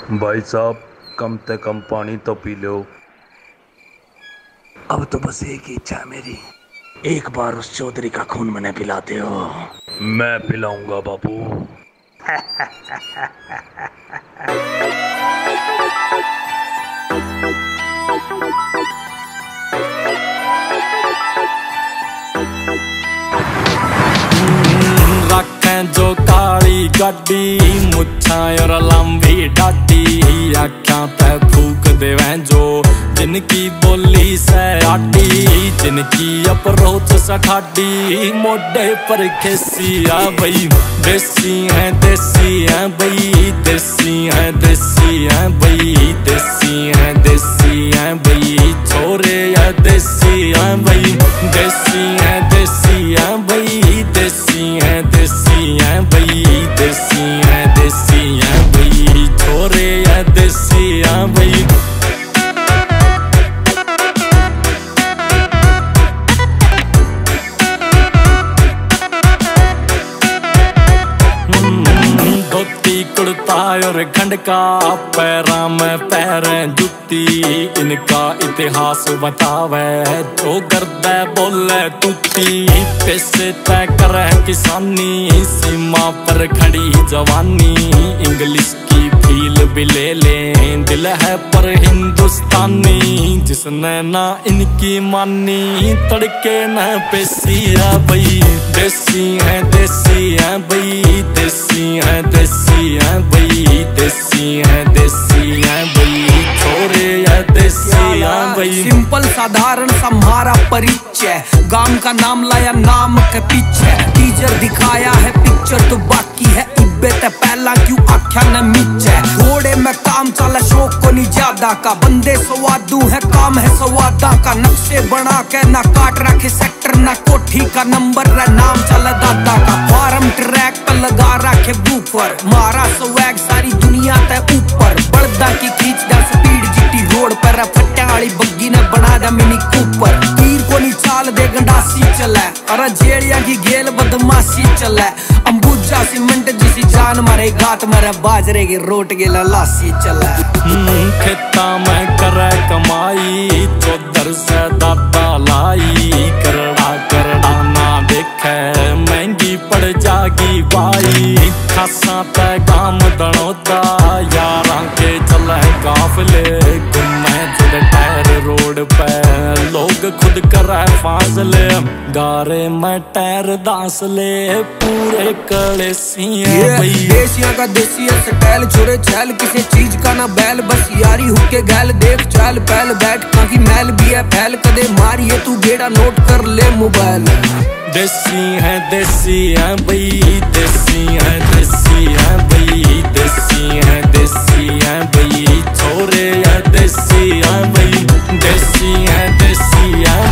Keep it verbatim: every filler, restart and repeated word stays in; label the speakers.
Speaker 1: भाई साहब, कम से कम पानी तो पी लो।
Speaker 2: अब तो बस एक ही इच्छा है मेरी, एक बार उस चौधरी का खून मने पिलाते हो।
Speaker 1: मैं पिलाऊंगा बाबू।
Speaker 3: रखें जो काली गड्डी, मुच्छां और लंबी डाडी, आख्यां ते फूक देवें जो जिनकी बोली से आटी, जिनकी अप्रोच सठाडी, मोडे पर खेसिया बई। देसी है देसी है बई, देसी है देसी है बई, देसी है देसी है बई, छोरे है देसी है बई, देसी है देसी है बई, देसी है देसी है बई, देसी है देसी है बई, छोरे है देसी है बई। धोती कुर्ता और खंडका, पैरा में पैरें जुत्ती, इनका इतिहास बतावे जो गर्दे बोले तुती। पैसे तय करे किसानी, सीमा पर खड़ी जवानी, इंग्लिश की फील भी ले लें, दिल है पर हिंदुस्तानी, जिसने ना इनकी मानी तड़के न पेशिया बई। देसी है देसी है बई, देसी है देसी है बई, देसी है देसी है बई, छोरे है देसी है बई।
Speaker 4: सिंपल साधारण सा हमारा परिचय, गांव का नाम लाया नाम के पीछे, टीचर दिखाया है पिक्चर तो बाकी है इब्बे ते पहला क्यों आख्या न मीचे। घोड़े में काम चला शौक को नहीं ज्यादा का, बंदे स्वादू है काम है स्वादा का, नक्शे बना के ना काट रखे सेक्टर ना कोठी का नंबर रे नाम चला दादा का, फार्म ट्रैक पर लगा रखे बूफर, मारा स्वैग सारी दुनिया ते ऊपर, बड़दा की खींच दा स्पीड जीटी रोड पर, फट्टा वाली बग्गी ने बना दा मिनी कूपर, तीर को नहीं चाल दे गंडासी चले, अरे जेड़िया की गेल बदमाशी चले, अंबुजा सीमेंट जिसी जान मारे गात मारे, बाजरे की रोट के लासी चले।
Speaker 3: खेता में करे कमाई, चौधर से दादा लाई, करड़ा करड़ा ना देखे महंगी पड़ जागी बाई, खासा ते गाम दनोदा, यारां के चले काफले, घूमे जुड़ टायर रोड पे, लोग खुद करे फासले, गारे में टायर दासले, पूरे कड़े सिया बई।
Speaker 4: देसिया का देसी स्टाइल, छोरे छैल किसी चीज का ना बैल, बस यारी हुक्के गैल, देख चाल पहल बैठ काकी मैल भी है फैल, कदे मारिए तू गेड़ा नोट कर ले मोबाइल।
Speaker 3: देसी है देसी है बई, देसी है देसी है बई, देसी है देसी है बई, छोरे है देसी है बई, देसी है देसी है